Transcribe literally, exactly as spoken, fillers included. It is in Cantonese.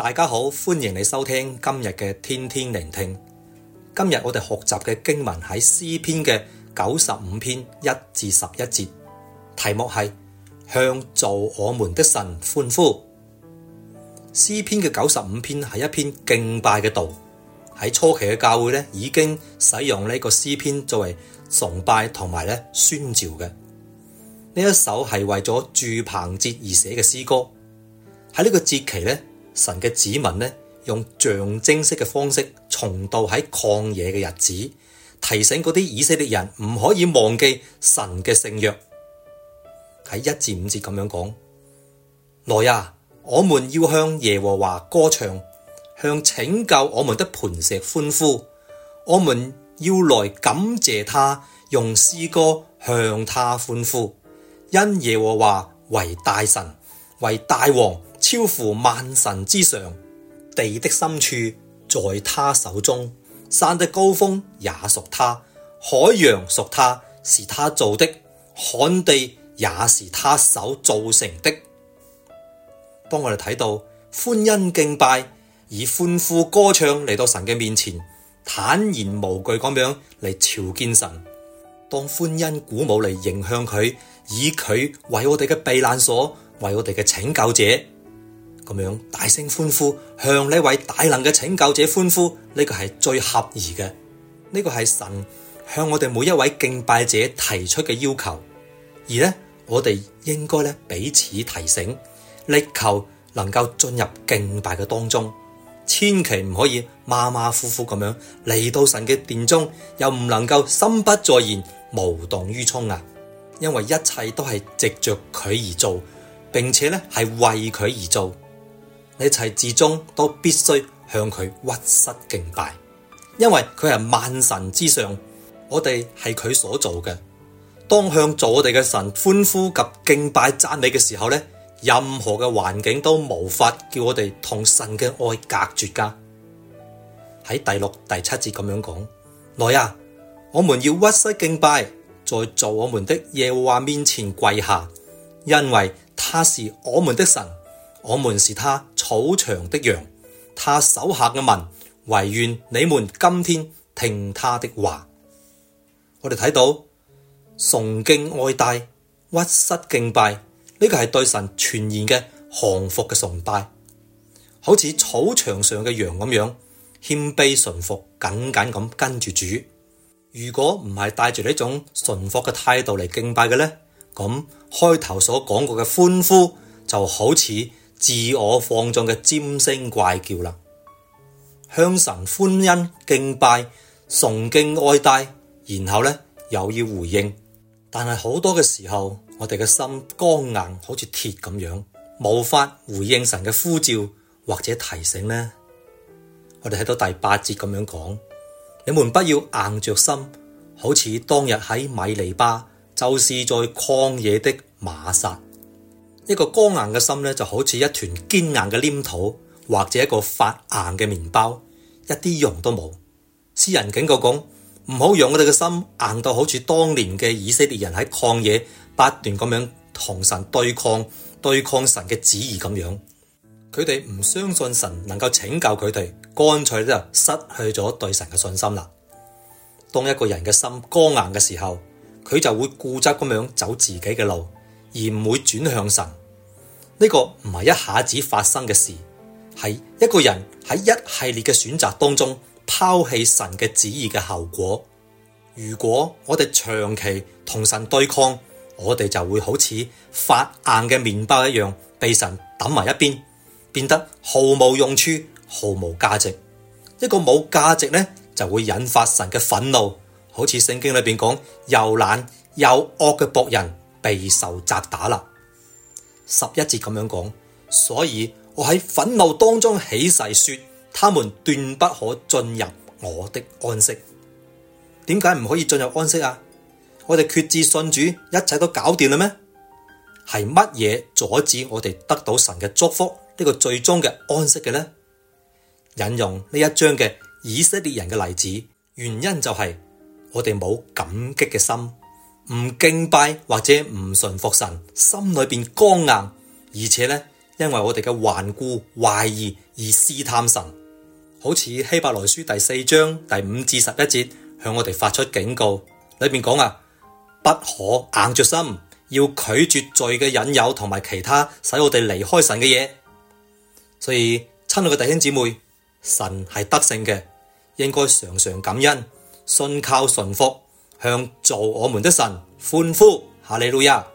大家好，歡迎你收聽今日嘅天天聆聽。今日我哋學習嘅經文喺詩篇嘅九十五篇一至十一節，題目係向造我們的神歡呼。詩篇嘅九十五篇係一篇敬拜嘅道，喺初期嘅教會咧已經使用呢個詩篇作為崇拜同埋咧宣召嘅。呢一首係為咗住棚節而寫嘅詩歌。喺呢個節期咧，神嘅子民咧用象徵式嘅方式重蹈喺曠野嘅日子，提醒嗰啲以色列人唔可以忘記神嘅聖約。喺一至五節咁樣講：來啊，我們要向耶和華歌唱，向拯救我們的磐石歡呼。我們要來感謝他，用詩歌向他歡呼。因耶和華為大神，為大王，超乎萬神之上。地的深處在他手中，山的高峰也屬他，海洋屬他，是他造的，旱地也是他手造成的。當我哋睇到歡欣敬拜，以歡呼歌唱嚟到神嘅面前，坦然無懼咁樣嚟朝見神。當歡欣鼓舞嚟迎向佢，以佢為我哋嘅避難所，為我哋嘅拯救者，咁樣大聲歡呼，向呢位大能嘅拯救者歡呼，呢個係最合宜嘅。呢個係神向我哋每一位敬拜者提出嘅要求，而呢，我哋應該咧彼此提醒，力求能夠進入敬拜嘅當中，千祈唔可以馬馬虎虎咁樣嚟到神嘅殿中，又唔能夠心不在焉，無動於衷啊！因為一切都係藉着佢而做，並且咧係為佢而做，一切至終都必須向佢屈膝敬拜，因為佢係萬神之上，我哋係佢所做嘅。當向造我哋嘅神歡呼及敬拜讚美嘅時候咧，任何嘅環境都無法叫我哋同神嘅愛隔絕噶。喺第六、第七節咁樣講：來啊，我們要屈膝敬拜，在造我們的耶和華面前跪下，因為他是我們的神，我們是他草場的羊，他手下嘅民，惟願你們今天聽他的話。我哋睇到崇敬愛戴、屈膝敬拜，呢個係對神全然嘅降服嘅崇拜，好似草場上嘅羊咁樣謙卑順服，緊緊咁跟住主。如果唔係帶住呢種順服嘅態度嚟敬拜嘅呢，咁開頭所講過嘅歡呼就好似自我放縱嘅尖聲怪叫啦。向神歡欣敬拜、崇敬愛戴，然後呢又要回應，但係好多嘅時候，我哋嘅心剛硬，好似鐵咁樣，無法回應神嘅呼召或者提醒呢。我哋睇到第八節咁樣講：你們不要硬着心，好似當日喺米利巴，就是在曠野的瑪撒。一個剛硬嘅心咧，就好似一團堅硬嘅黏土，或者一個發硬嘅麵包，一啲用都冇。詩人警告講：唔好讓我哋嘅心硬到好似當年嘅以色列人喺曠野不斷咁樣同神對抗，對抗神嘅旨意咁樣。佢哋唔相信神能夠拯救佢哋，乾脆就失去咗對神嘅信心啦。當一個人嘅心剛硬嘅時候，佢就會固執咁樣走自己嘅路，而唔會轉向神。呢個唔係一下子發生嘅事，係一個人喺一系列嘅選擇當中拋棄神嘅旨意嘅後果。如果我哋長期同神對抗，我哋就會好似發硬嘅麵包一樣，被神抌埋一邊，變得毫無用處、毫無價值。一個冇價值呢，就會引發神嘅憤怒，好似聖經裏邊講，又懶又惡嘅僕人備受責打啦。十一節咁樣講：所以我喺憤怒當中起誓說，他們斷不可進入我的安息。點解唔可以進入安息啊？我哋決志信主，一切都搞掂啦咩？係乜嘢阻止我哋得到神嘅祝福，呢個最終嘅安息嘅呢？引用呢一章嘅以色列人嘅例子，原因就係我哋冇感激嘅心，唔敬拜或者唔順服神，心裏邊剛硬，而且呢，因為我哋嘅頑固懷疑而試探神。好似希伯來書第四章第五至十一節向我哋發出警告，裏面講啊，不可硬着心，要拒絕罪嘅引誘同埋其他使我哋離開神嘅嘢。所以親愛嘅弟兄姊妹，神係得勝嘅，應該常常感恩，信靠順服，向造我們的神歡呼。哈利路亞。